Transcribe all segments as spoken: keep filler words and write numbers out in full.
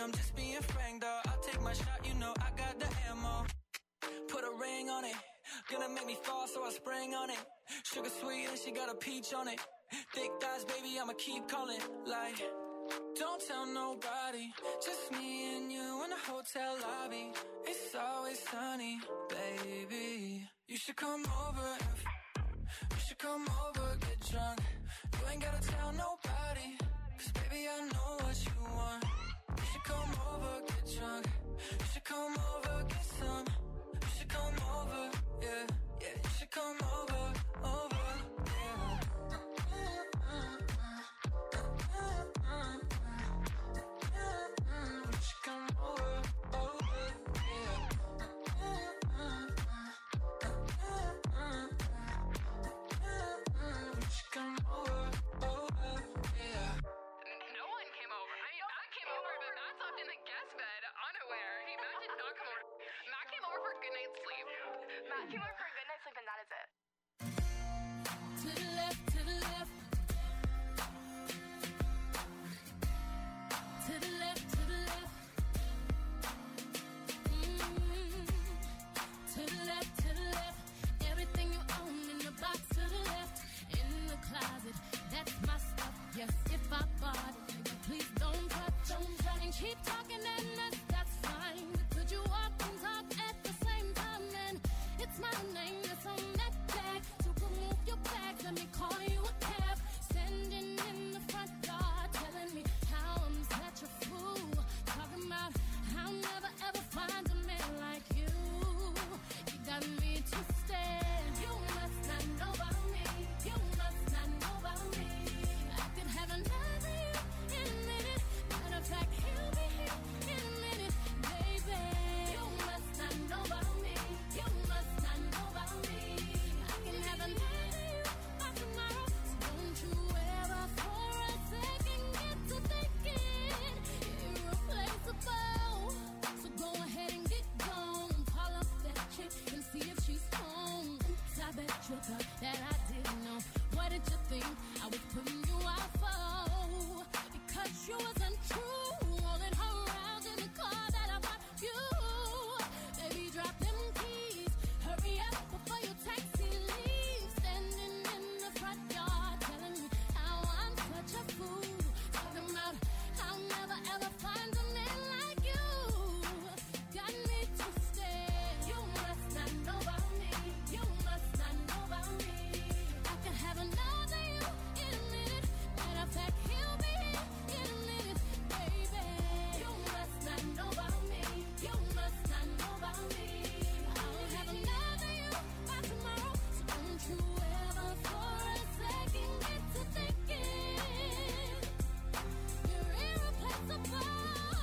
I'm just being frank, though. I'll take my shot, you know I got the ammo. Put a ring on it, gonna make me fall, so I spring on it. Sugar sweet and she got a peach on it. Thick thighs, baby, I'ma keep calling. Like, don't tell nobody, just me and you in the hotel lobby. It's always sunny, baby. You should come over if you should come over, get drunk. You ain't gotta tell nobody, 'cause baby I know what you want. You should come over, get drunk. You should come over, get some. You should come over, yeah, yeah. You should come over, over, yeah. You should come over, over, yeah. You should come over, over, yeah. No one came over. I mean, Matt came over, but Matt slept in the guest bed, unaware. He, Matt did not come over. Matt came over for a good night's sleep. Matt came over for a good night's sleep, and that is it. To the left, to the left. To the left, to the left. Mm-hmm. To the left, to the left. Everything you own in the box to the left. In the closet, that's my stuff. Yes, if I bought it, please don't touch, don't touch. And keep talking and that's, that's fine. But could you walk and talk at the same time? And it's my name that's on that tag. So remove your bag, let me call you a cab. Standing in the front yard, telling me how I'm such a fool. Talking about how I'll never ever find a man like you. You got me twisted. You must not know about me. You must not know about me. I could have another you in a minute. Matter of fact, he'll be here in a minute, baby. You must not know about me. You must not know about me. I can have another you by tomorrow. So don't you ever for a second get to thinking irreplaceable. So go ahead and get gone. Call up that chick and see if she's home. Oops, I bet you thought that I didn't know. What did you think I was putting you out for? Because you wasn't true. Rolling her around in the car that I bought you. Baby, drop them keys. Hurry up before your taxi leaves. Standing in the front yard, telling me how I'm such a fool. Talking about I'll never ever find a man like you. Got me twisted. You must not know about me. You must not know about me. I can have another you in a minute. Matter of fact, he'll be here in a minute, baby. You must not know about me. You must not know about me. I'll have another you by tomorrow. So don't you ever for a second get to thinking you're irreplaceable.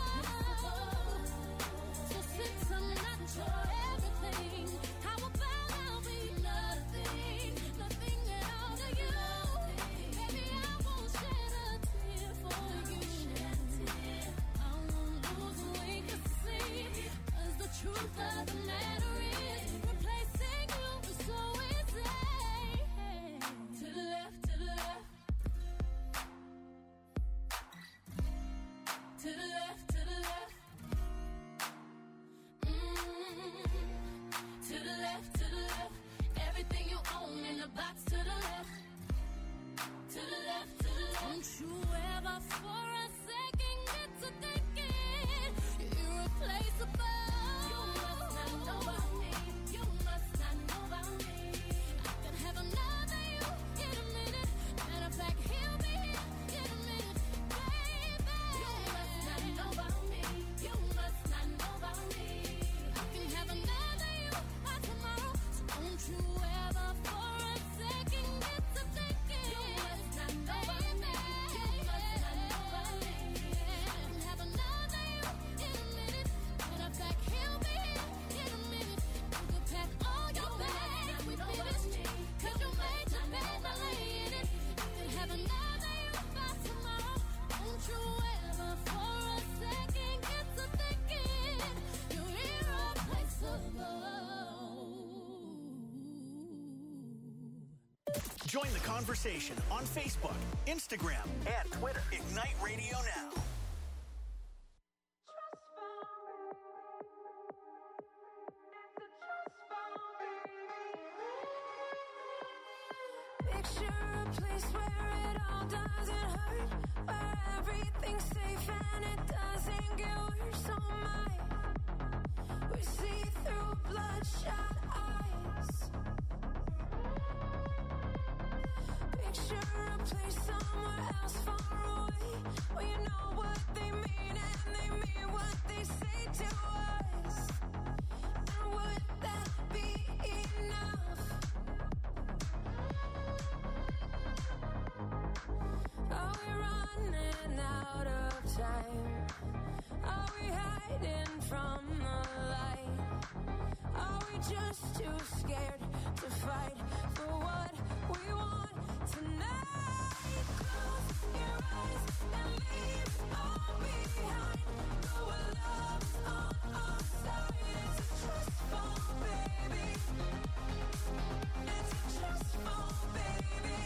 So since I'm not your everything, how about I'll be nothing, nothing at all to you? Baby, I won't shed a tear for you. I won't lose a wink of sleep, 'cause the truth of the matter is replacing you is so easy. To the left, to the left. To the left, to the left. Mm-hmm. To the left, to the left. Everything you own in the box to the left. To the left, to the left. Don't you ever for a second get to thinking you're irreplaceable. You must not know about me. You must not know about me. I could have another you in a minute. Matter of fact, he'll be here in a minute, baby. You must not know about me. You must not know about me. I can have another you by tomorrow. So don't you ever for a second get to thinking you must not know about me. You must not know about me. I can have another you in a minute. Matter of fact, he'll be here in a minute. You can pack all your bags, we finished. 'Cause you made your bed, now lay in it. You can have another you by tomorrow. Don't you ever for a second get to thinking you're irreplaceable. Join the conversation on Facebook, Instagram, and Twitter. Ignite Radio Now. place where it all doesn't hurt, where everything's safe and it doesn't get worse. Oh my, we see through bloodshot eyes. Picture a place somewhere else far away, where you know what they mean and they mean what they say to us. And would that be enough? Are we running out of time? Are we hiding from the light? Are we just too scared to fight for what we want tonight? Close your eyes and leave it all behind. Go where love's on our side. It's a trust fall, baby. It's a trust fall, baby.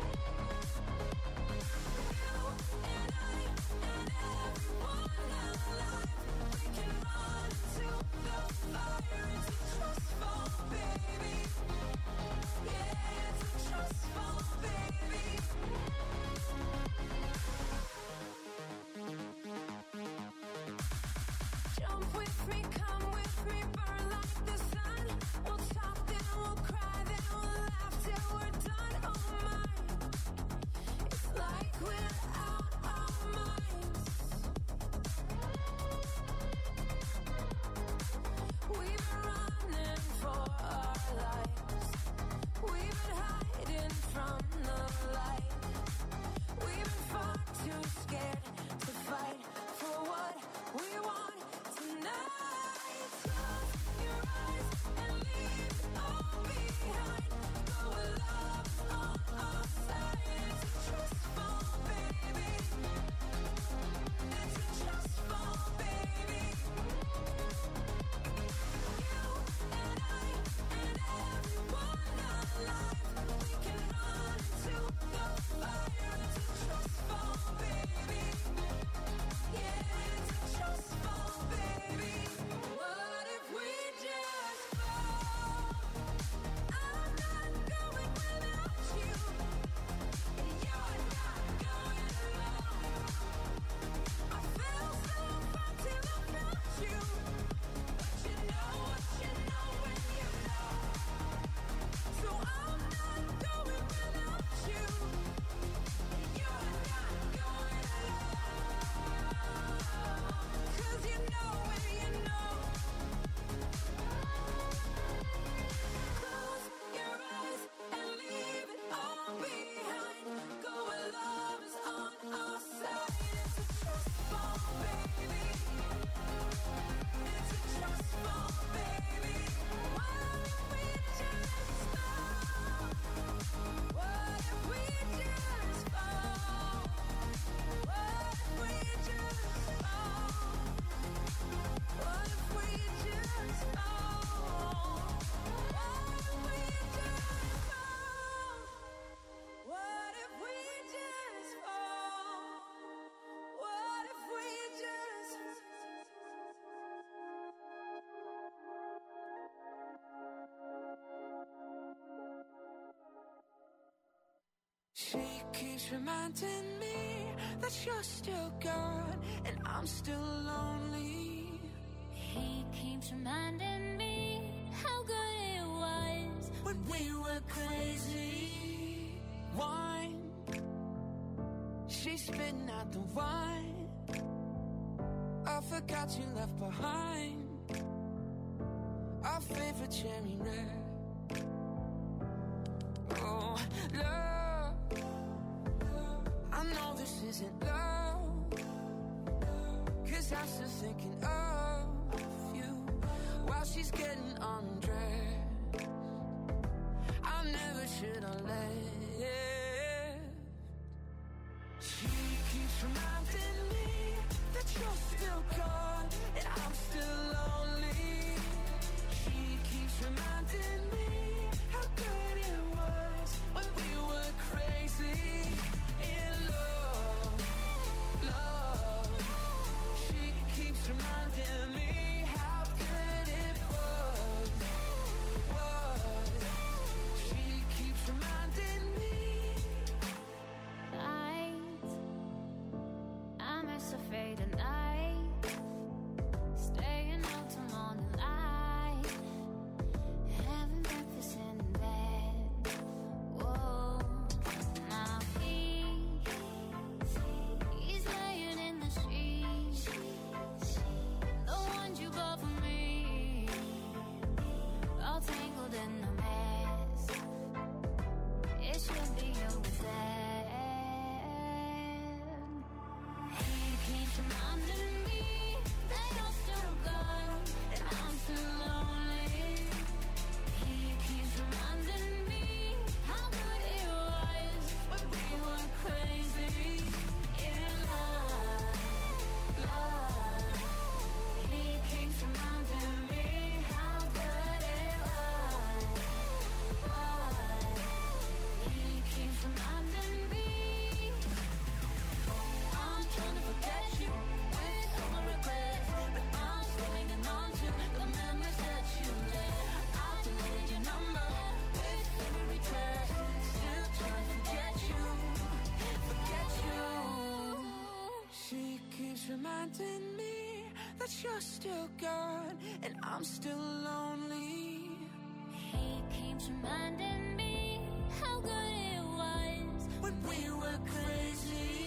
You and I and everyone alive, we can run to the fire. It's a trust fall, baby. Yeah, it's a trust fall, baby. Jump with me, come with me, burn like the sun. We'll talk, then we'll cry, then we'll laugh till we're done. Oh my, it's like we're out our minds. We've been running for our lives. We've been hiding from the light. We've been far too scared to fight for what we want tonight. Close your eyes and leave it all behind. Go where love's on our side. It's a trust fall, baby. It's a trust fall, baby. You and I and everyone alive, we can run to the fire. It's a trust fall, baby. Yeah, it's a trust fall, baby. What if we just fall? I'm not going without you, and you're not going alone. I feel so far till I found you, but you know what you know when you know. So I'm not going without you, and you're not going alone. 'Cause you know when you know. Close your eyes and leave it all behind. Go where love is on our side. It's a trust fall, baby. It's a trust fall, baby. What if we just fall? What if we just fall? What if we just fall? What if we just fall? What if we just fall? What if we just fall? What if we just She keeps reminding me that you're still gone and I'm still lonely. He keeps reminding me how good it was When we were crazy, wine. She's spitting out the wine. I forgot you left behind our favorite cherry red. Oh, love, I know this isn't love, 'cause I'm still thinking of you while she's getting undressed. I never should have left. She keeps reminding me that you're still gone and I'm still lonely. She keeps reminding me how good it was when we were crazy in love, love. She keeps reminding me how good it was, was. She keeps reminding me you're still gone, and I'm still lonely. He keeps reminding me how good it was when we were crazy.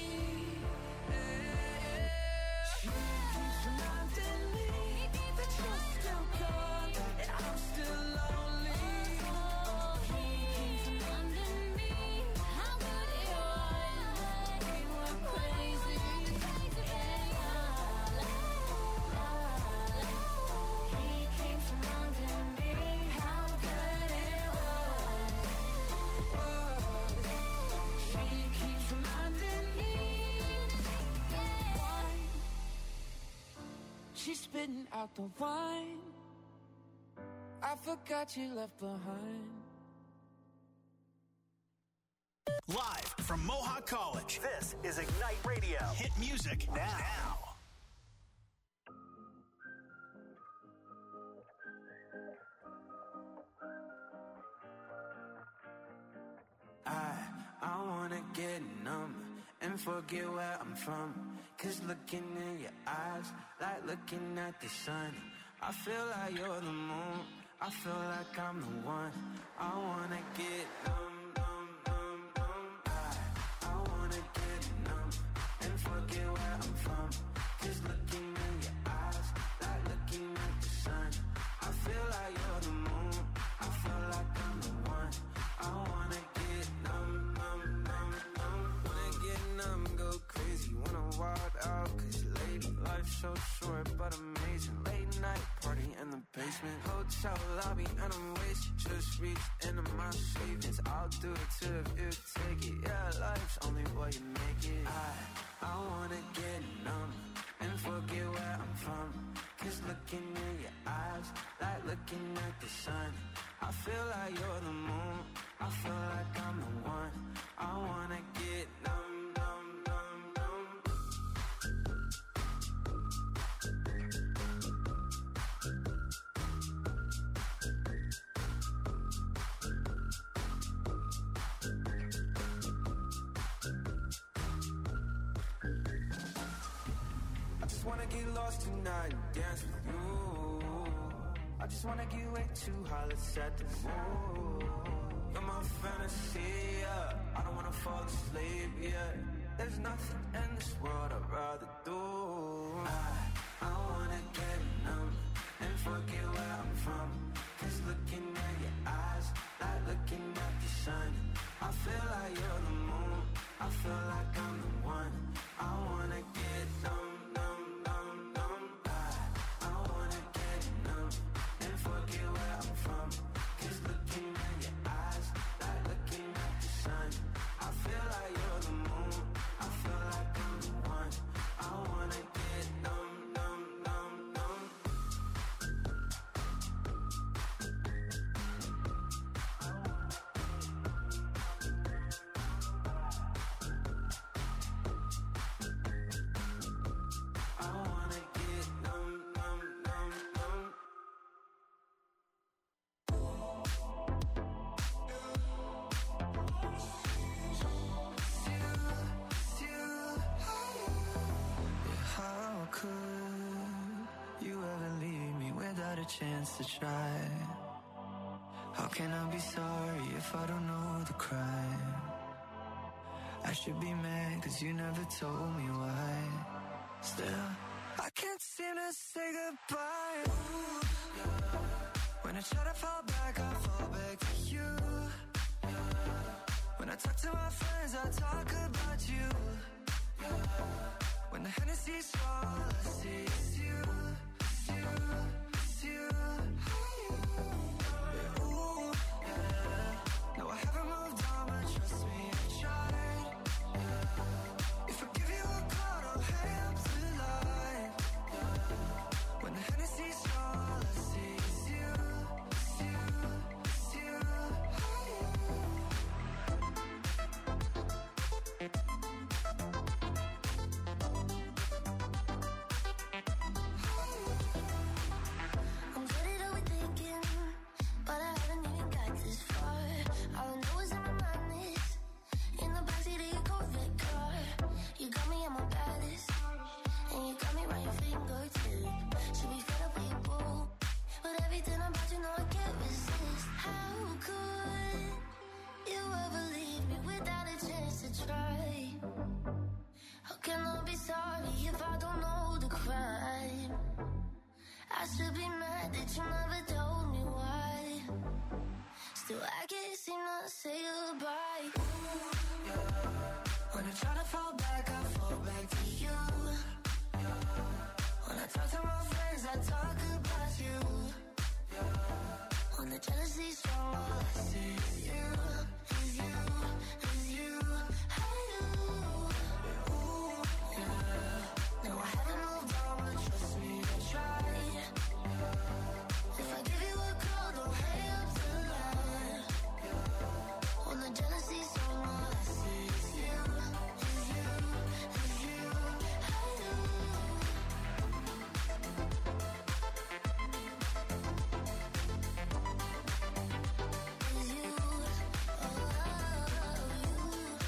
She keeps reminding me that you're still gone, and I'm still lonely. Oh, he keeps reminding me how good it was when we were crazy. He keeps reminding me how good it was. She keeps reminding me. Wine. She's spitting out the wine I forgot you left behind. Live from Mohawk College, this is Ignite Radio. Hit music now. now. I, I wanna get numb and forget where I'm from. Cause looking in your eyes, like looking at the sun. I feel like you're the moon, I feel like I'm the one. I wanna get numb, numb, numb, numb. I, I wanna get numb and forget where I'm from. Cause looking in your eyes, like looking at the sun. I feel like you're the moon, I feel like I'm the one. I wanna get numb, numb, numb, numb. Wanna get numb, go crazy, wanna wild out. Cause lady, life's so short but amazing. Late night party in the basement, hotel lobby and I'm wasted. Just reached into my savings, I'll do it too if you take it. Yeah, life's only what you make it. I, I wanna get numb and forget where I'm from. Cause looking in your eyes, like looking at the sun. I feel like you're the moon, I feel like I'm the one. I wanna get numb, numb, numb, numb. I just wanna get lost tonight and dance with you. I just wanna get way too high, let's set the mood. You're my fantasy, yeah. I don't wanna fall asleep, yeah. There's nothing in this world I'd rather do. I, I wanna get numb and forget where I'm from. Cause looking at your eyes, like looking at the sun. I feel like you're the moon, I feel like I'm the one. I wanna get numb, numb, numb, numb. I, I wanna get numb and forget where I'm from. Cause looking in your eyes, like looking at the sun. I feel like you're the moon, I feel like I'm the one. I wanna get numb, numb, numb, numb. I wanna get numb, numb, numb, numb. How could you ever leave me without a chance to try? How can I be sorry if I don't know the crime? I should be mad cause you never told me why. Still, I can't seem to say goodbye. Ooh, yeah. When I try to fall back, I fall back to you. Yeah. When I talk to my friends, I talk about you. Yeah. When the Hennessy's all I see is you, it's you, it's you. Yeah, ooh, yeah. No, I haven't moved on, but trust me, I tried. Yeah. If I give you a call, I'll hang up the line. Yeah. When the Hennessy's all I see is you, it's you, it's you. but you never told me why. Still, I can't seem to say goodbye. Ooh, yeah. When I try to fall back, I fall back to you. Yeah. When I talk to my friends, I talk about you. Yeah. When the jealousy's strong, all I see is you, is you, is you. I do. Ooh, yeah. No, I haven't moved on, but trust me, I tried. Yeah. If I give you a call, don't hang up the line. Yeah. When the jealousy's strong, all I see is you, is you, is you. I do. Is you, oh, you.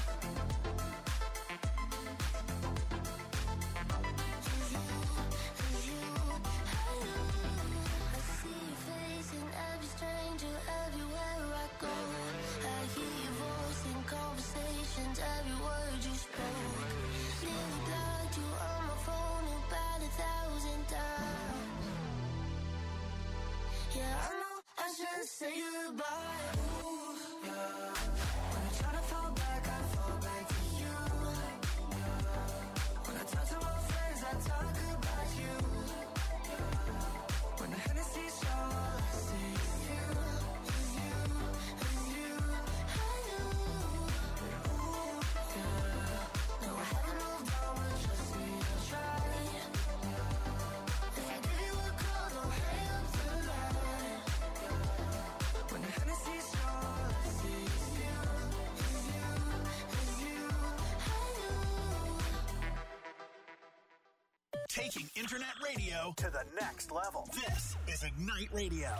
Is you, is you. I do. I see your face in every stranger, everywhere I go. I hear your voice in conversations, every word you spoke. Nearly blocked you on my phone about a thousand times. Yeah, I know I should say goodbye. Ooh, yeah. When I try to fall back, I fall back to you. Yeah. When I talk to my friends, I talk about you. Yeah. When the Hennessy's strong, all I see is you, is you, is you. I do. Ooh, yeah. No, I haven't moved on, but trust me, I tried. If I give you a call, don't hang up the line. When the Hennessy's strong, all I see is you, is you, is you. I do. Taking internet radio to the next level. This is Ignite Radio.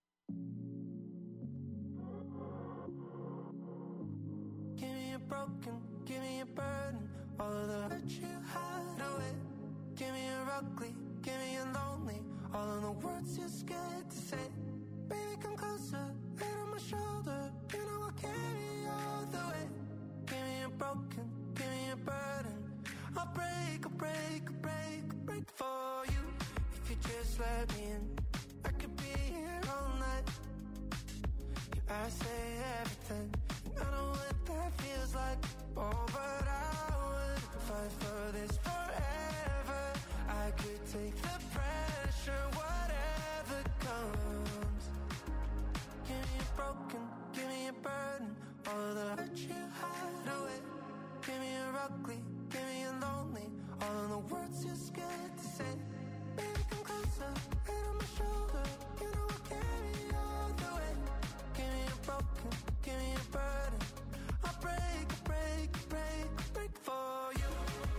Give me a broken, give me a burden, all of the hurt you hide away. Give me a ugly, give me a lonely, all of the words you're scared to say. Baby, come closer, head on my shoulder, you know I'll carry you all the way. Give me a broken, give me a burden, I'll break, I'll break, I'll break, I'll break for you. If you just let me in, I could be here all night. Yeah, I say everything, and I know what that feels like. Oh, but I would fight for this forever. I could take the pressure, whatever comes. Give me a broken, give me a burden, all of the hurt you hide away. Give me a ugly, give me a lonely, all of the words you're scared to say. Baby, come closer, head on my shoulder, you know I'll carry you all the way. Give me a broken, give me a burden, I'll break, break, break, break for you.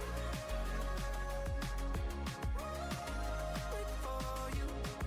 Break for you.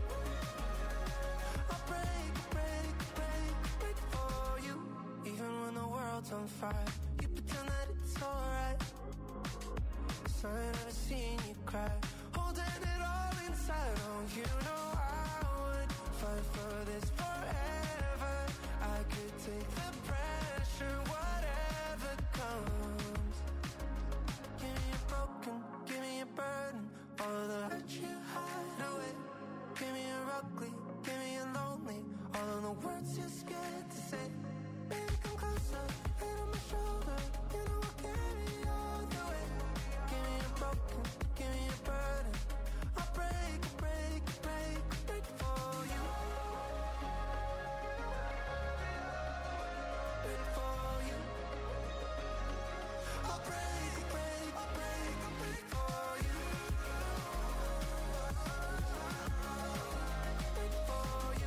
I'll break, break, break, break for you. Even when the world's on fire, you pretend that it's alright. So I've never seen you cry, holding it all inside. Oh, you know I would fight for this forever. I could take the pressure, whatever comes. Give me a broken, give me a burden, all of the hurt you hide away. Give me a ugly, give me a lonely, all of the words you're scared to say. Baby, come closer, head on my shoulder, you know I'll carry you all the way. Give me a broken, give me a burden, I'll break, break, break, break for you. Break for you. I'll break, break, break, break for you. Break for you.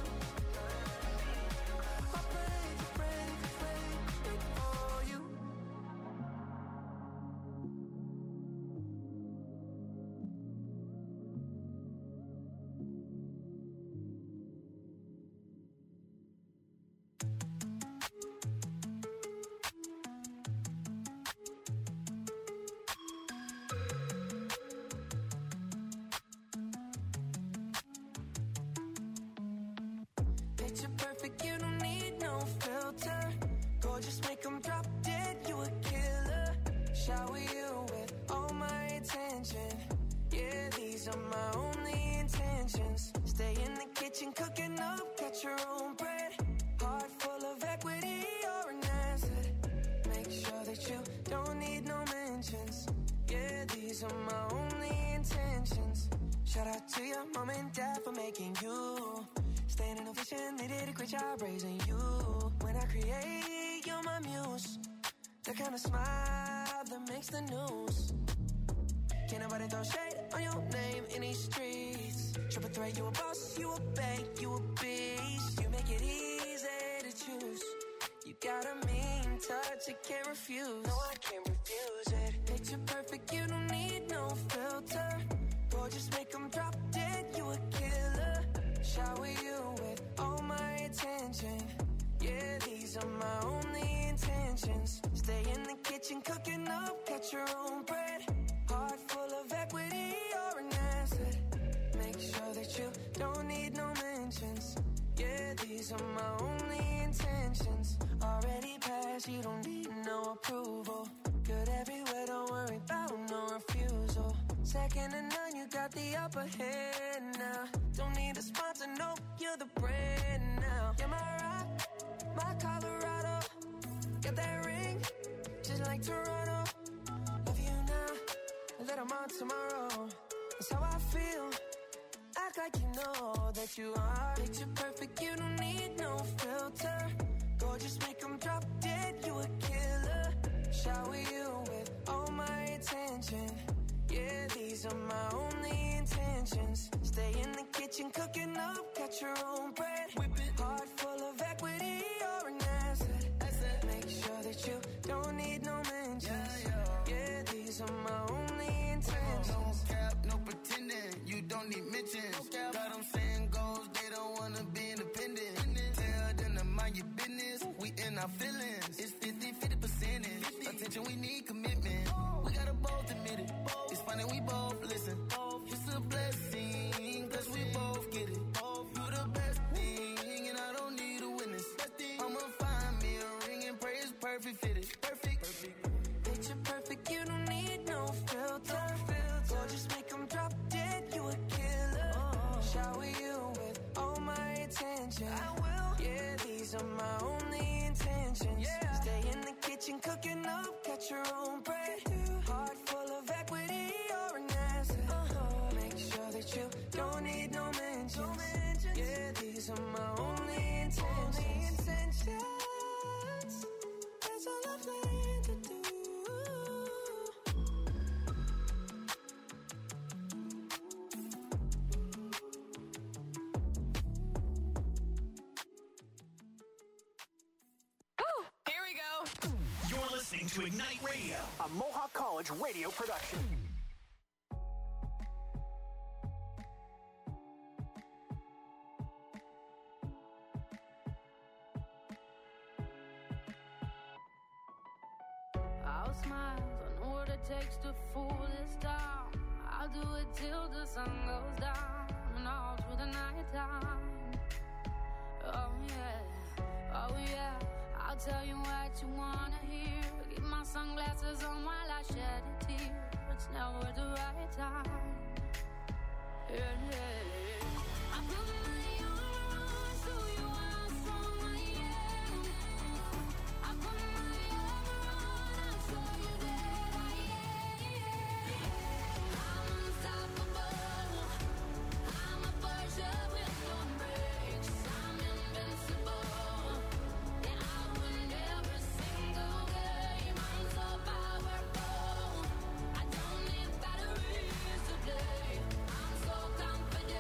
I'll break, break, break, break for you. Picture perfect, you don't need no filter. Gorgeous, make 'em drop dead, you a killer. Shower you with all my attention. Yeah, these are my only intentions. Stay in the kitchen, and dad for making you. Staying in ovation, they did a great job raising you. When I create, you're my muse. The kind of smile that makes the news. Can't nobody throw shade on your name in these streets. Triple threat, you a boss, you a bank, you a beast. You make it easy to choose. You got a mean touch, I can't refuse. No, I can't refuse it. Picture perfect, you don't need no filter. Gorgeous, make them drop dead, you a killer. Shower you with all my attention. Yeah, these are my only intentions. Stay in the kitchen, cooking up, cut your own bread. Heart full of equity, you're an asset. Make sure that you don't need no mentions. Yeah, these are my only intentions. Already passed, you don't need no approval. Good everywhere, don't worry about no refusal. Second to none, you got the upper hand now. Don't need a sponsor, no, you're the brand now. You're my rock, my Colorado. Got that ring, just like Toronto. Love you now, let them on tomorrow. That's how I feel. Act like you know that you are. Picture perfect, you don't need no filter. Gorgeous, make them drop dead, you a killer. Shower you with all my attention. Yeah, these are my only intentions. Stay in the kitchen, cooking up, cut your own bread. Whip it. Heart full of equity, you're an asset. asset. Make sure that you don't need no mentions. Yeah, yeah. Yeah, these are my only intentions. No cap, no pretending, you don't need mentions. No got them saying goals, they don't wanna be independent. Tell them to mind your business, we in our feelings. It's fifty, fifty percentage. Attention, we need commitment. We gotta both admit it. It's funny, we both listen. It's a blessing, cause we both get it. You the best thing, and I don't need a witness. I'ma find me a ring and pray it's perfect fitted. Perfect. Perfect. Picture perfect, you don't need no filter. Gorgeous, make them drop dead, you a killer. Shower you with all my attention. I will. Yeah, these are my only intentions. Yeah. Stay in the kitchen, cooking up, cut your own bread. Heart full of equity, you're an asset. Uh-huh. Make sure that you don't need no mentions. No mentions. Yeah, these are my only intentions. Only intentions. That's all I plan to do. Here we go. You're listening to Ignite Radio, a Mohawk College radio production. I'll smile, I know what it takes to fool this town. I'll do it till the sun goes down and all through the night time. Oh yeah, oh yeah, I'll tell you what you wanna hear. Keep my sunglasses on while I shed a tear. It's never the right time. Yeah, yeah. I put my armor on so you are how strong I am. I put my armor on, I'll show you that I am. I'm unstoppable. I'm a Porsche with no brakes. I'm invincible. Yeah, I win every single game. I'm so powerful. I don't need batteries to play. I'm so confident.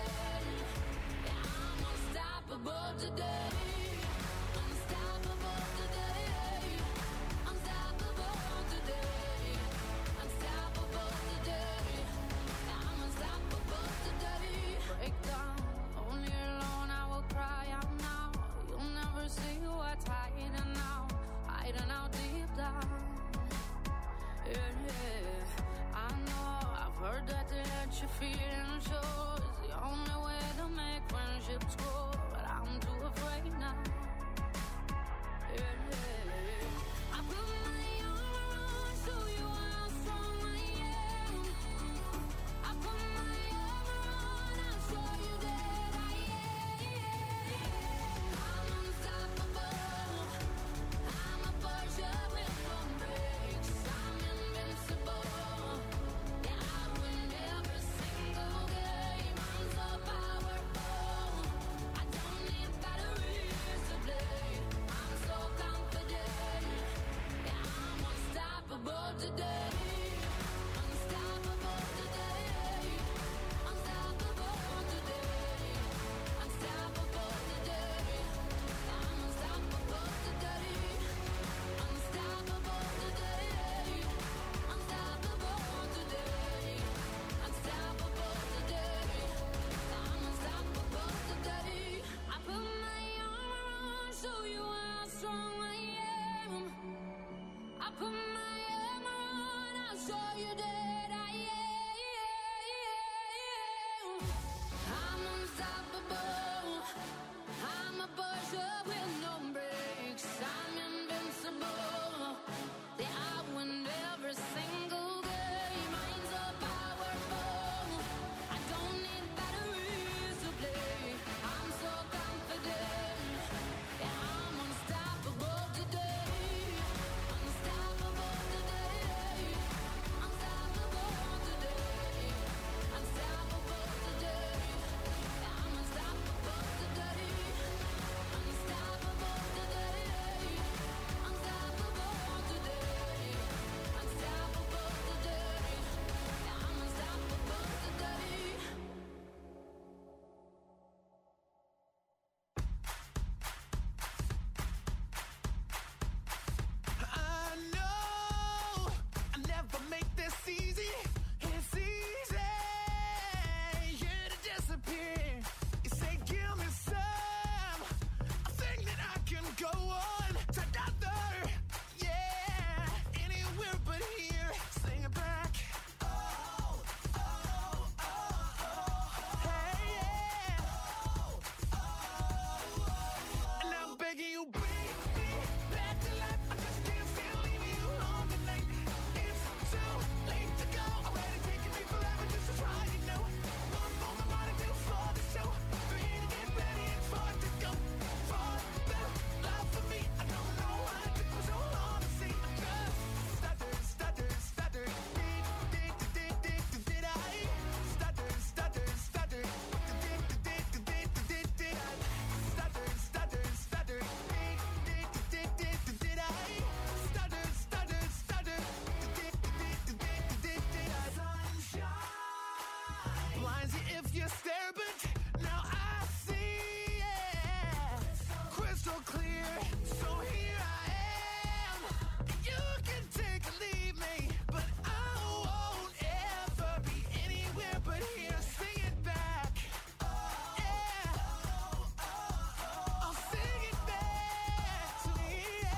You say, give me some. I think that I can go on together. Yeah, anywhere but here. Sing it back. Oh, oh, oh, oh. Hey, yeah. Oh, oh, oh. And I'm begging you, bring me back to life. I just can't stand leaving you alone tonight. It's too late to go. Already taking me forever just to try, you know. One more I wanna do for the show. For you to get ready and for it to go. For the love for me, I don't know why it took me so long to see. I just stutter, stutter, stutter. Did, did, did, did, did, did I? Stutter, stutter, stutter. Did, did, did, did, did, did I? Stutter, stutter, stutter. Did, did, did, did, did, did I? Stutter, stutter, stutter. Did, did, did, did, did, did I? Sunshine blinds you if you stare, but now I see, yeah, crystal clear. So here I am. You can take or leave me, but I won't ever be anywhere but here. Sing it back. Yeah, I'll sing it back to me.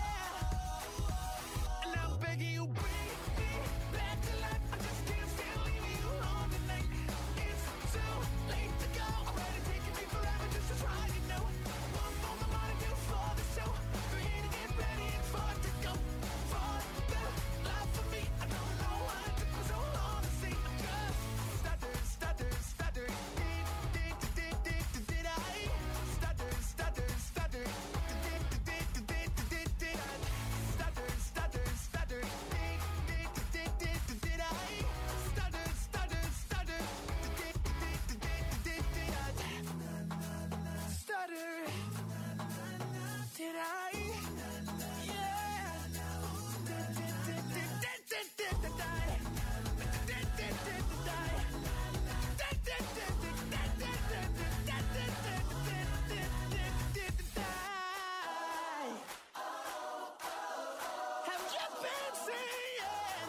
Yeah. And I'm begging you, bring me back to life. I just can't stand leaving you alone tonight. It's too late to go. Already taking me forever just to try, you know. One more I wanna do for the show. For you to get ready and for it to go. For the love for me, I don't know why it took me so long to see. I just stutter, stutter, stutter. Did, did, did, did, did, did I? Stutter, stutter, stutter. Did, did, did, did, did, did I? Stutter, stutter, stutter. Did, did, did, did, did, did I? Stutter, stutter, stutter. Did, did, did, did, did, did I? Stutter. Did I? Yeah. Did, did, did, did, did, did, did, did I? Did, did, did, did I? Did, did, did, did, did, did, did, did, did, did, did, did, did, did I? Have you been seeing?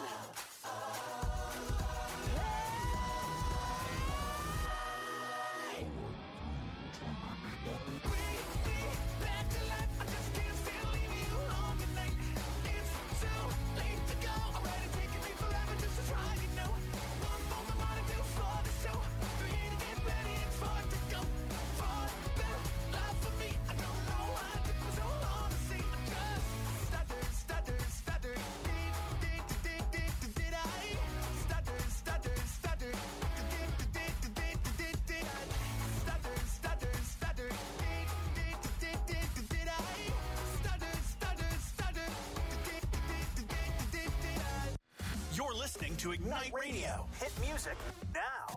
Bring me back to life. I just can't stand leaving you alone tonight. It's too late to go. Already taking me forever just to try, you know. One more I wanna do for the show. For you to get ready and for it to go. For the love for me, I don't know why it took me so long to see. I just stutter, stutter, stutter. Did, did, did, did, did, did I? Stutter, stutter, stutter. Did, did, did, did, did, did I? Stutter, stutter, stutter. Did, did, did, did, did, did I? Stutter, stutter, stutter. Did, did, did, did, did, did I? You're listening to Ignite Radio. Hit music now.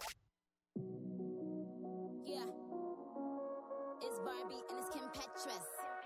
Yeah. It's Barbie and it's Kim Petras.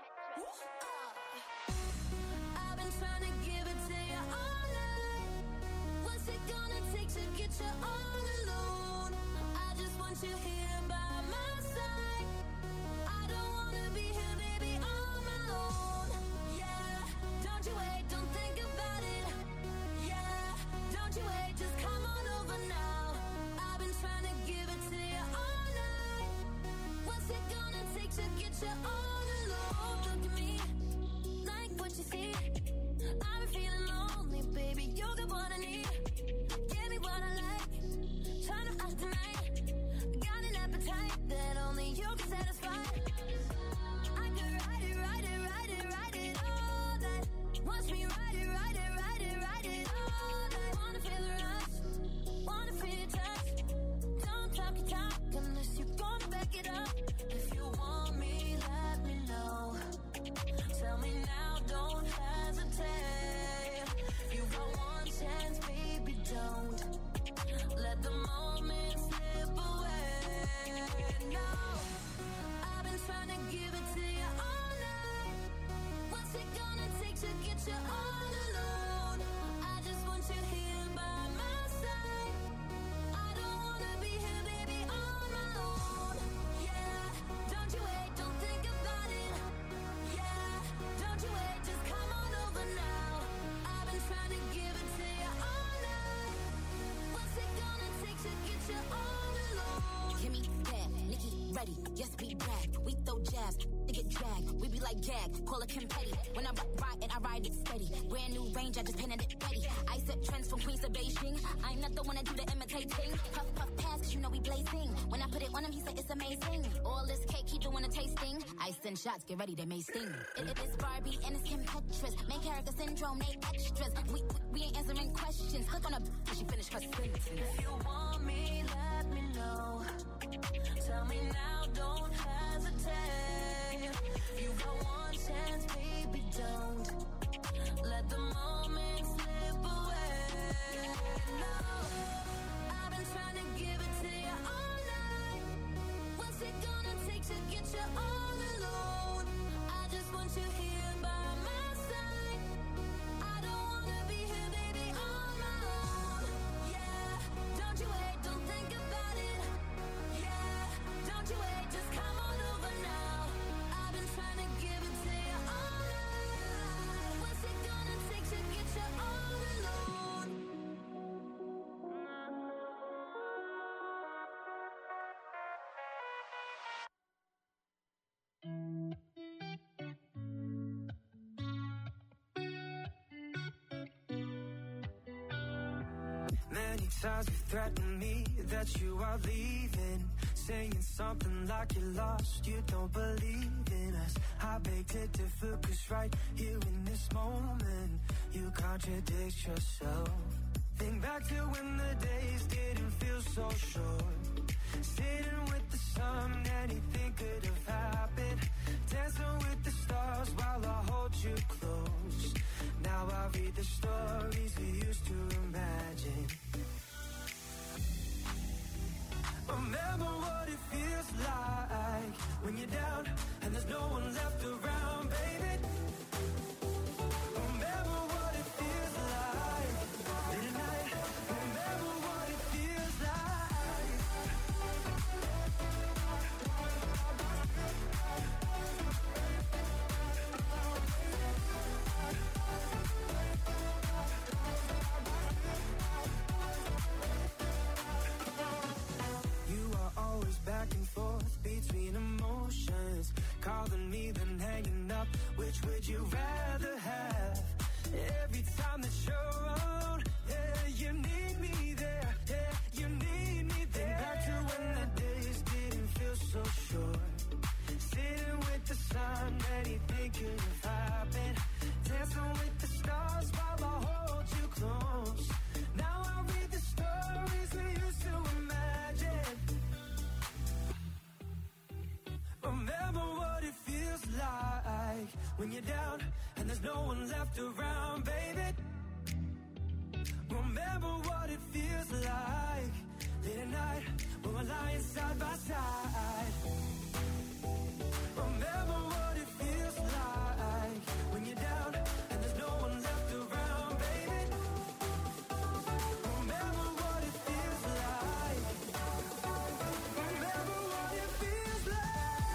I've been trying to give it to you all night. What's it gonna take to get you all alone? I just want you here by my side. I don't wanna be here, baby, on my own. Yeah, don't you wait, don't think about it. Yeah, don't you wait, just come on over now. I've been trying to give it to you all night. What's it gonna take to get you all alone? Look at me, like what you see. I've been feeling lonely, baby. You got what I need. Give me what I like. Trying to ask tonight. Got an appetite. confetti. Yes, we brag, we throw jabs, they get dragged. We be like gag, call it confetti. When I ride it, I ride it steady. Brand new range, I just painted it ready. I set trends from Queens to Beijing. I'm not the one that do the imitating. Puff, puff, pass, cause you know we blazing. When I put it on him, he said it's amazing. All this cake, keep doing a tasting. I send shots, get ready, they may sting. It, it is Barbie and it's Kim Petras. Main character syndrome, they extras. We, we, we ain't answering questions. Click on her, she finished her sentence. If you want me, let me know. Tell me now, don't hesitate. You got one chance, baby, don't let the moment slip away. No, I've been trying to give it to you all night. What's it gonna take to get you all alone? I just want you here by my side. I don't wanna be here, baby, on my own. Yeah, don't you wait, don't think about it. Yeah, don't you wait, just come on over now. I've been trying to give it to you all night. What's it gonna take to get you all alone? Many times you threatened me that you are leaving, saying something like you're lost, you don't believe in us. I beg to differ, cause right here in this moment, you contradict yourself. Think back to when the days didn't feel so short. Sitting with the sun, anything could have happened. Dancing with the stars while I hold you close. Now I read the stories we used to imagine. Remember what it feels like when you're down and there's no one left around, baby. Remember what it feels like late at night. Remember what it feels like. You are always back and forth between emotions, calling me then hanging up. Which would you rather have? Every time that you're around, yeah, you need me there, yeah, you need me there. Think back to when the days didn't feel so short. Sitting with the sun, anything could have happened. Dancing with the stars while I hold you close. Now I read the stories we used to imagine. Remember what it feels like when you're down and there's no one left around, baby. Remember what it feels like late at night when we're lying side by side. Remember what it feels like when you're down and there's no one left around, baby. Remember what it feels like. Remember what it feels like.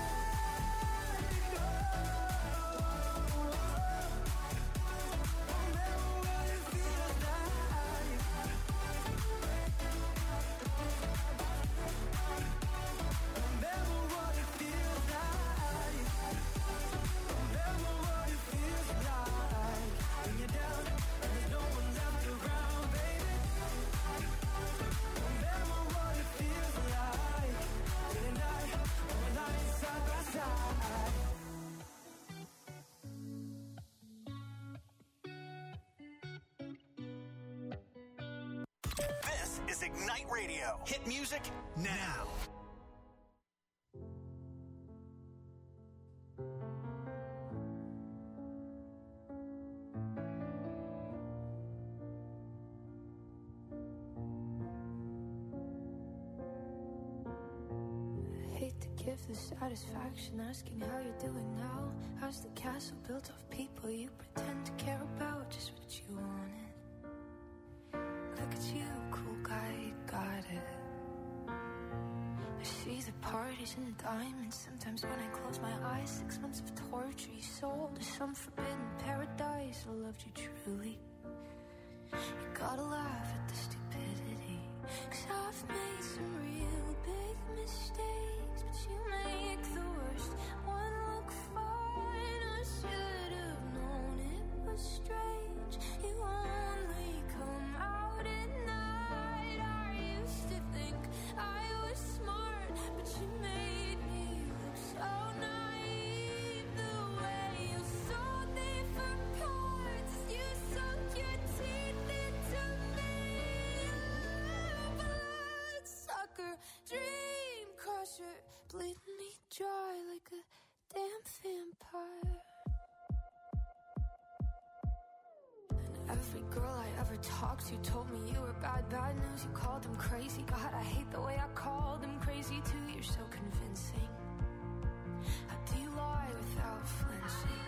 This is Ignite Radio. Hit music now. Hate to give the satisfaction asking how you're doing now. How's the castle built of people you pretend to care about? Just what you wanted. Look at you, cool guy, you got it. I see the parties and the diamonds. Sometimes when I close my eyes, six months of torture you sold to some forbidden paradise. I loved you truly. You gotta laugh at the stupidity, 'cause I've made some real big mistakes, but you made bleeding me dry like a damn vampire. And every girl I ever talked to told me you were bad, bad news. You called them crazy. God, I hate the way I called them crazy too. You're so convincing. How do you lie without flinching?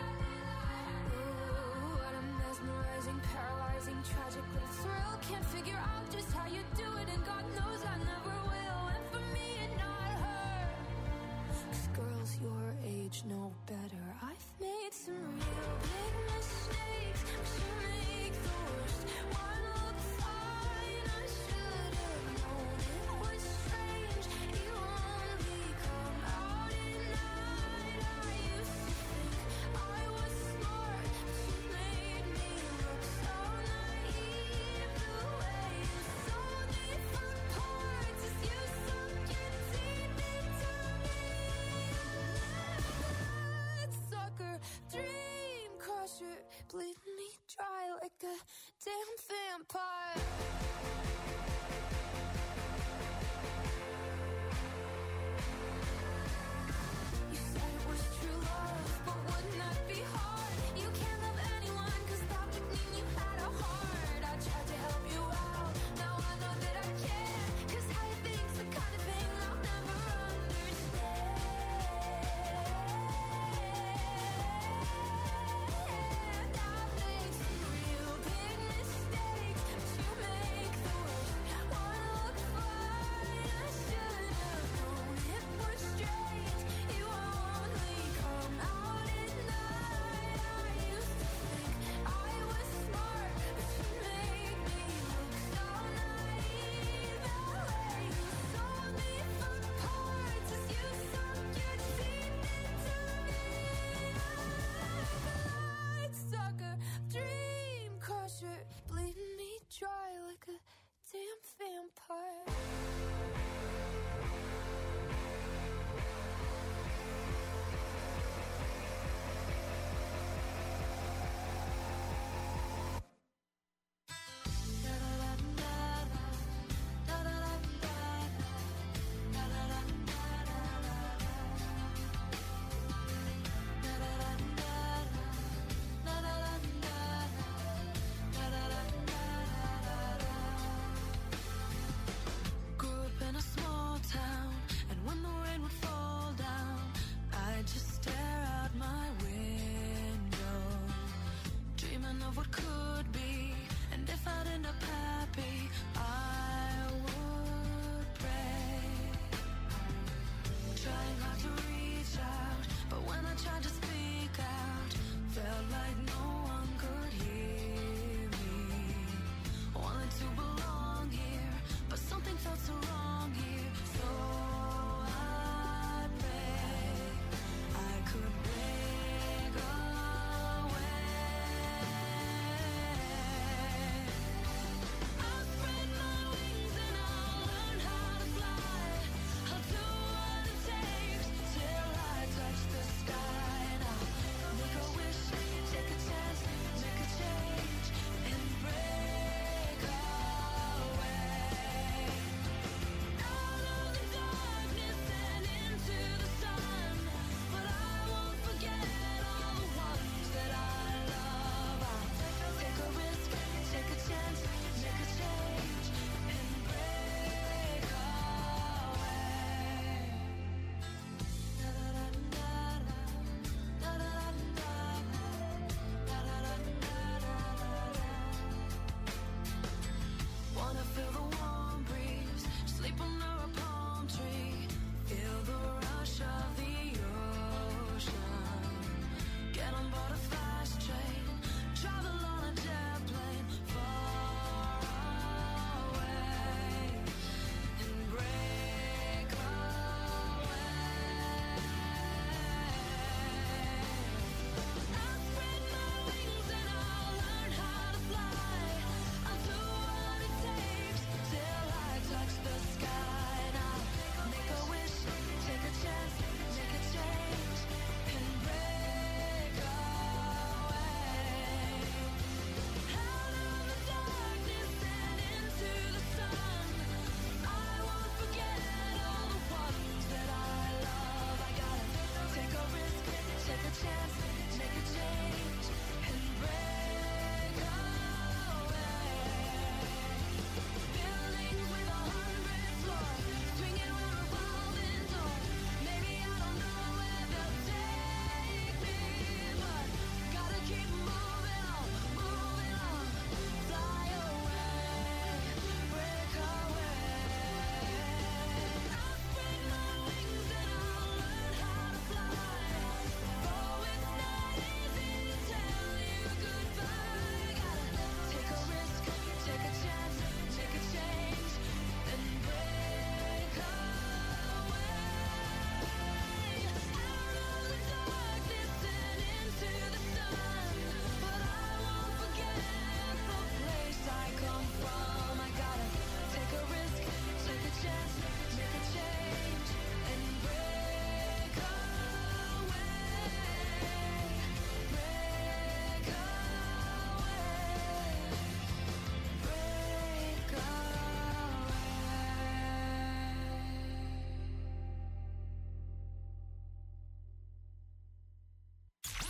Ooh, what a mesmerizing, paralyzing, tragic little thrill. Can't figure out just how you do it, and God knows I never will. And for me and not her, 'cause girls your age know better. I've made some real big mistakes, but you make the worst one look fine. I should have known it was strange. You only come out at night. I used to think I was smart, but you made me look so naive. The way you sold me for parts as you sunk your teeth into me. That sucker, dream crusher, bleeding me dry like a damn vampire. You said it was true love, but wouldn't that be hard? You can't love anyone, 'cause that would mean you had a heart. I tried to help you out, now I know that I can't, 'cause how you think's the kind of thing I'll never understand. I've made some real big mistakes, but you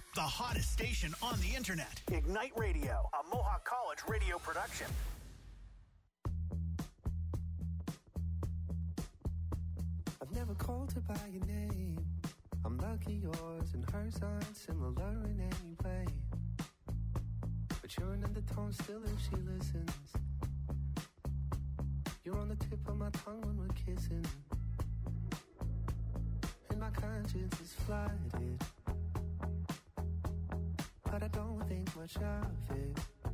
The hottest station on the internet. Ignite Radio, a Mohawk College radio production. I've never called her by your name. I'm lucky yours and hers aren't similar in any way. But you're an undertone still if she listens. You're on the tip of my tongue when we're kissing. And my conscience is flooded, but I don't think much of it.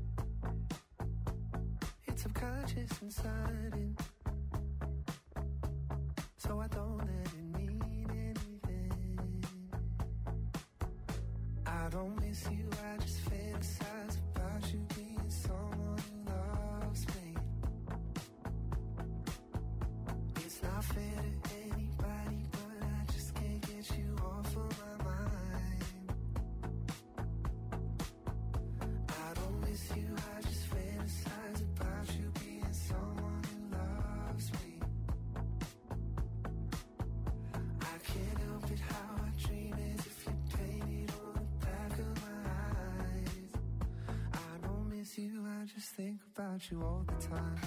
It's subconscious and sudden, so I don't let it mean anything. I don't miss you, I just fantasize about you being someone who loves me. It's not fair to anybody, but I just can't get you off of my mind. I don't miss you, I just fantasize about you being someone who loves me. I can't help it how I dream as if you painted on the back of my eyes. I don't miss you, I just think about you all the time.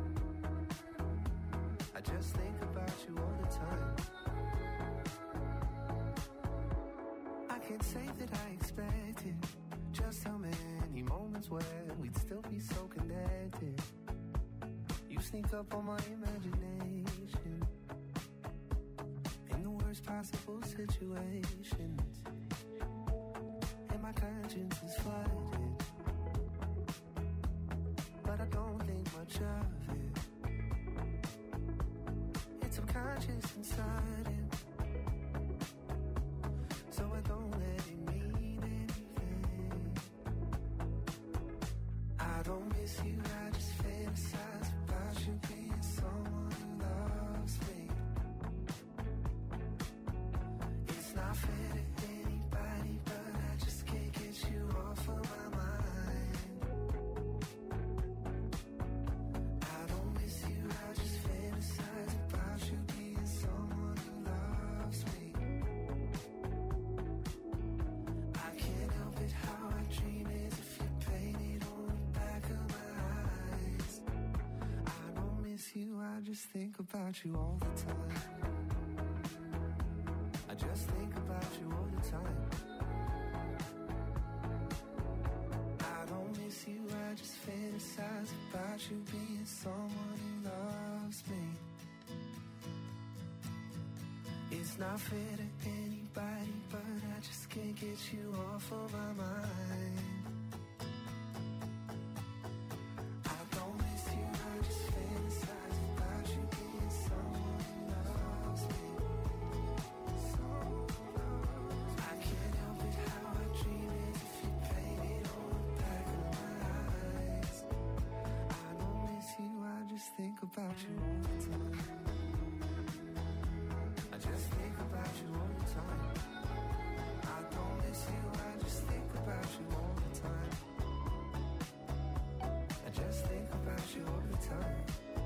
I just think about you all the time. I can't say that I expected just how many moments where we'd still be so connected. You sneak up on my imagination in the worst possible situations, and my conscience is flooded, but I don't think much of it. It's subconscious and sudden, so I don't let it mean anything. I don't miss you, I just fantasize about you being someone who loves me. It's not fair to anybody, but I just can't get you off of my mind. I don't miss you, I just fantasize about you being someone who loves me. I can't help it how I dream as if you painted on the back of my eyes. I don't miss you, I just think about you all the time. I just think about you all the time. I don't miss you, I just fantasize about you being someone who loves me. It's not fair to anybody, but I just can't get you off of my mind. I don't miss you, I just fantasize about you being someone who loves me. I can't help it how I dream as if you painted on the back of my eyes. I don't miss you, I just think about you all the time. I just think about you all the time. I don't miss you, I just think about you all the time. I just think about you all the time.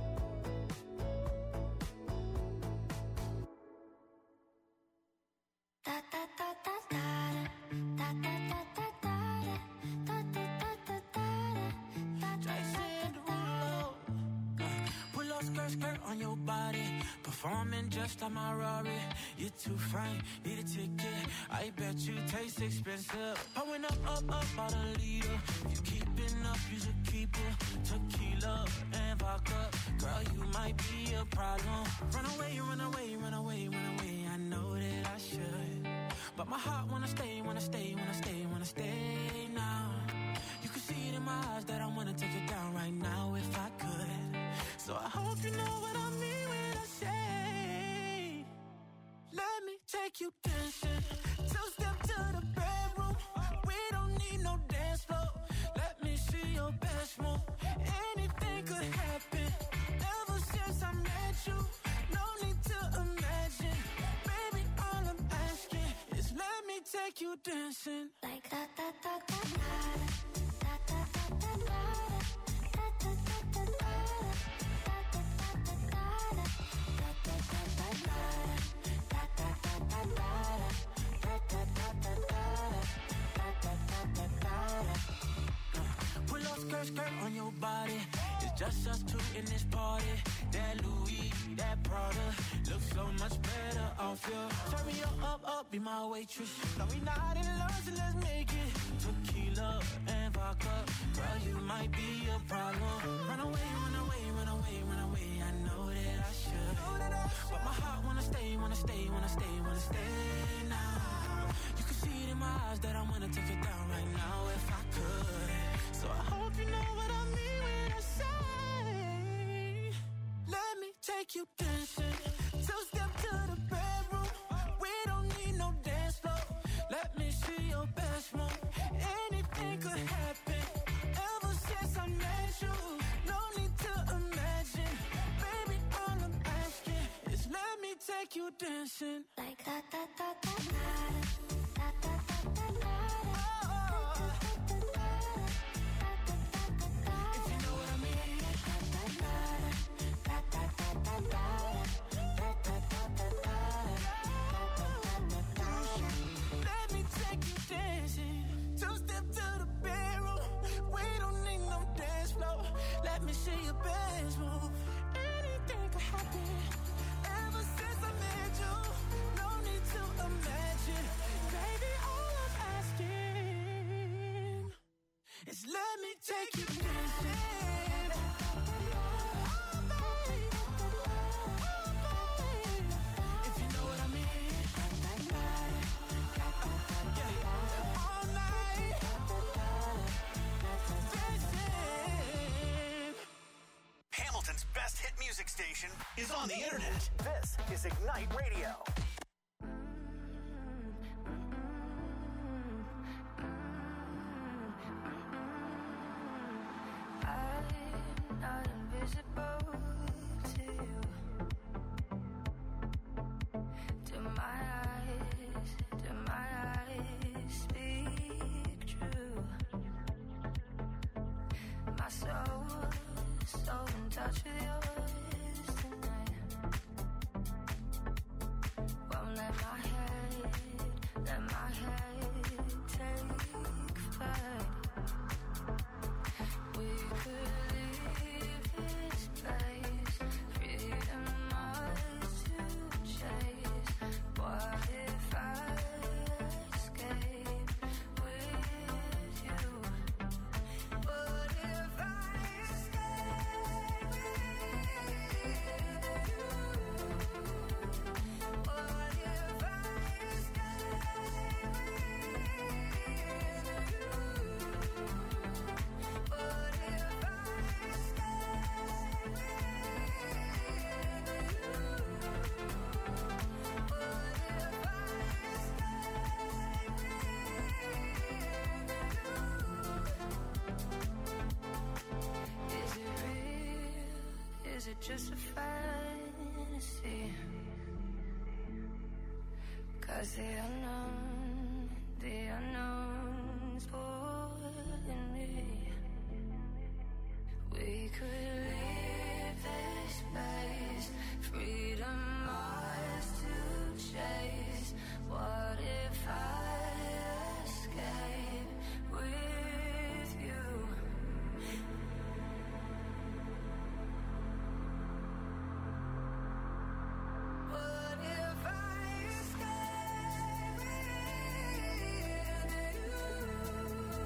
Da da da da da da da da da da da da da da da. Jason Derulo. Pull up skirt, skirt on your body. Performing just like my Rari. You're too fine, need a ticket. I bet you taste expensive. Pouring up, up, up, out a leader. If you keeping up, you should keep it. Tequila and vodka. Girl, you might be a problem. Run away, run away, run away, run away. I know that I should. But my heart wanna stay, wanna stay, wanna stay, wanna stay now. You can see it in my eyes that I wanna take it down right now if I could. So I hope you know what I mean when I say, let me take you dancing. Two step to the bedroom. We don't need no dance floor. Let me see your best move. Anything could happen. Ever since I met you, no need to imagine. Baby, all I'm asking is let me take you dancing. Like da da da da da da da da da da da da da da da da. skirt on your body. It's just us two in this party. That Louis, that Prada, looks so much better off you. Turn me up, up, up, be my waitress. No, we not in love, so let's make it tequila and vodka. Girl, you might be a problem. Run away, run away, run away, run away. I know that I should, but my heart wanna stay, wanna stay, wanna stay, wanna stay now. You can see it in my eyes that I wanna take it down right now if I could. So I hope you know what I mean when I say, let me take you dancing. Two step to the bedroom. We don't need no dance floor. Let me see your best move. Anything could happen. Ever since I met you, no need to imagine. Baby, all I'm asking is let me take you dancing. Like da da da da da da da da da da. If you know what I mean. Let me take you dancing. Two step to the bedroom. We don't need no dance floor. Let me see your best move. Anything could happen. Ever since I met you, no need to imagine. Baby, all I'm asking is let me take you dancing. If you know what I mean. Yeah. All night. Dancing. Hamilton's best hit music station is on the internet. This is Ignite Radio. I'm not invisible to you. Do my eyes, do my eyes speak true? My soul, so in touch with yours tonight. Won't let my head, let my head take flight. We could leave this place, freedom ours to chase. What if I escape with you? What if I escape with you? What if I escape with Is it just a fantasy? 'Cause the unknown, the unknown's pulling me. We could leave this place, freedom ours to chase. What if I escape with you? What if I escape with you?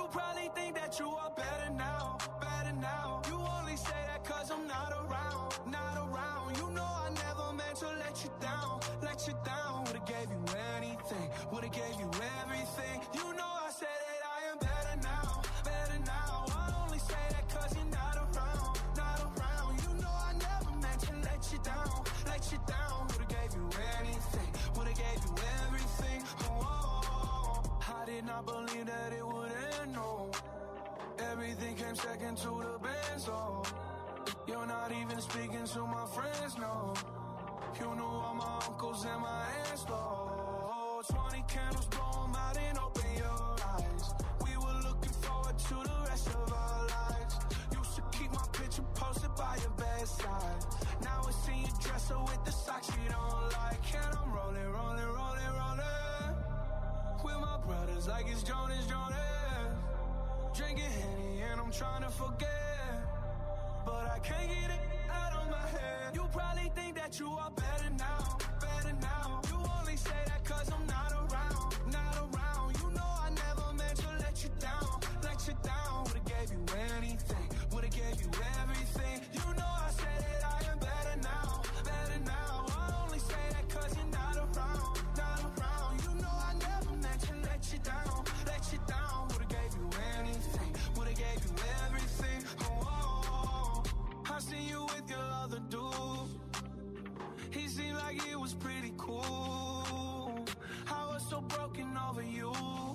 probably think that you are better now, better now. You only say that cause I'm not around, not around. You know I never meant to let you down, let you down. Would've gave you anything, would've gave you everything. You know I said that I am better now, better now. I only say that cause you're not around, not around. You know I never meant to let you down, let you down. Would've gave you anything, would've gave you everything. Oh, oh, oh. I did not believe that it would end, no. Everything came second to the benzo. You're not even speaking to my friends, no. You knew all my uncles and my aunts, though. Twenty candles, blow 'em out and open your eyes. We were looking forward to the rest of our lives. Used to keep my picture posted by your bedside. Now it's in your dresser with the socks you don't like. And I'm rolling, rolling, rolling, rolling with my brothers like it's Jonas, Jonas. Drinking Henny and I'm trying to forget, but I can't get it out of my head. You probably think that you are better now, better now. You only say that cause I'm not around, not around. You know I never meant to let you down, let you down. Would've gave you anything, would've gave you everything. You know I said that I am better now, better now. I only say that cause you're not around, not around. You know I never meant to let you down, let you down. Would've gave you anything, would've gave you everything. Oh, oh, oh. I seen you with your other dude. He seemed like it was pretty cool. I was so broken over you.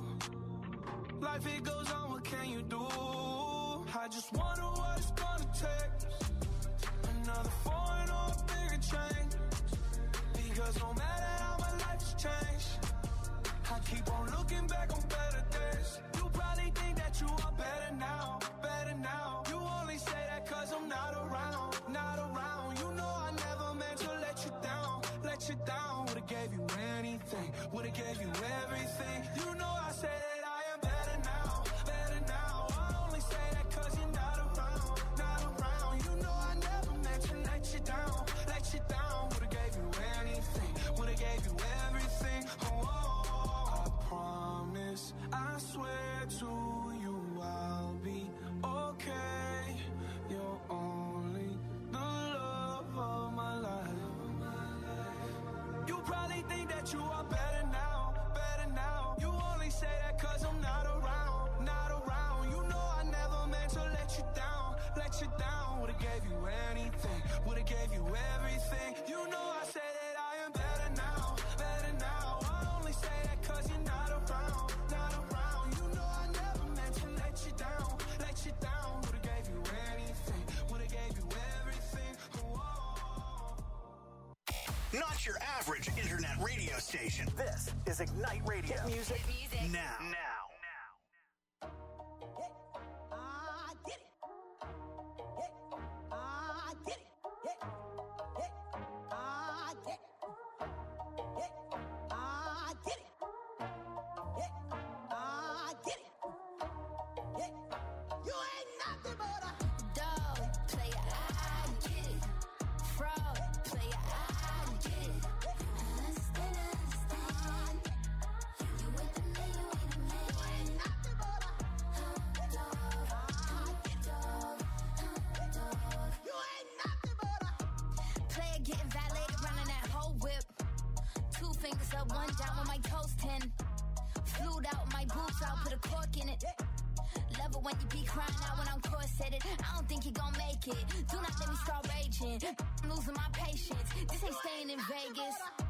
Life it goes on, what can you do? I just wonder what it's gonna take. Another foreign or a bigger change. Because no matter how my life has changed, I keep on looking back on better days. You probably think that you are better now, better now. You only say that cause I'm not around, not around. You know I never meant to let you down, let you down. Would've gave you anything, would've gave you everything. You know I said that I am better now, better now. I only say that cause you're not around, not around. You know I never meant to let you down, let you down. Would've gave you anything, would've gave you everything. Oh, oh, oh. I promise, I swear to you I'll be okay. You're only the love of my life. You probably think that you are better now, better now. You only say that cause I'm not around, not around. You know I never meant to let you down, let you down. Would've gave you anything, would've gave you everything. You know I say that I am better now, better now. I only say that cause you're not around, not around. You know I never meant to let you down, let you down. Would've gave you anything, would've gave you everything. Whoa. Not your average internet radio station. This is Ignite Radio. Hit music, now. Now. One down with my toes ten. Flued out my boots, I'll put a cork in it. Love it when you be crying out when I'm corseted. I don't think you gon' make it. Do not let me start raging. I'm losing my patience. This ain't staying in Vegas.